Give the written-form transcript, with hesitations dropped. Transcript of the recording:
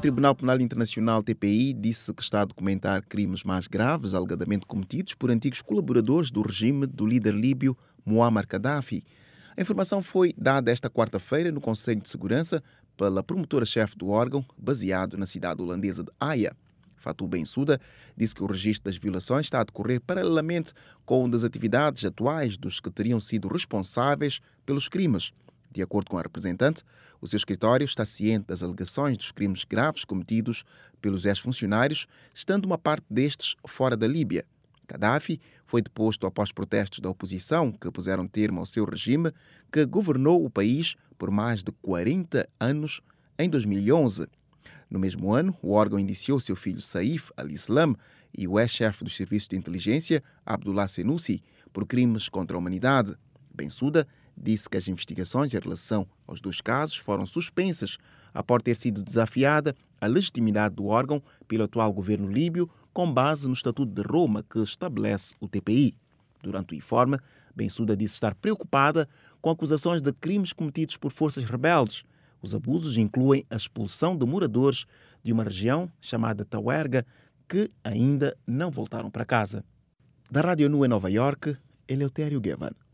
Tribunal Penal Internacional TPI disse que está a documentar crimes mais graves alegadamente cometidos por antigos colaboradores do regime do líder líbio Muammar Gaddafi. A informação foi dada esta quarta-feira no Conselho de Segurança pela promotora-chefe do órgão, baseado na cidade holandesa de Haia. Fatou Bensouda disse que o registro das violações está a decorrer paralelamente com das atividades atuais dos que teriam sido responsáveis pelos crimes. De acordo com a representante, o seu escritório está ciente das alegações dos crimes graves cometidos pelos ex-funcionários, estando uma parte destes fora da Líbia. Gaddafi foi deposto após protestos da oposição que puseram termo ao seu regime, que governou o país por mais de 40 anos em 2011. No mesmo ano, o órgão indiciou seu filho Saif al-Islam e o ex-chefe dos serviços de inteligência, Abdullah Senussi, por crimes contra a humanidade. Bensouda disse que as investigações em relação aos dois casos foram suspensas após ter sido desafiada a legitimidade do órgão pelo atual governo líbio com base no Estatuto de Roma que estabelece o TPI. Durante o informe, Bensouda disse estar preocupada com acusações de crimes cometidos por forças rebeldes. Os abusos incluem a expulsão de moradores de uma região chamada Tawerga que ainda não voltaram para casa. Da Rádio Nu em Nova Iorque, Eleutério Guevara.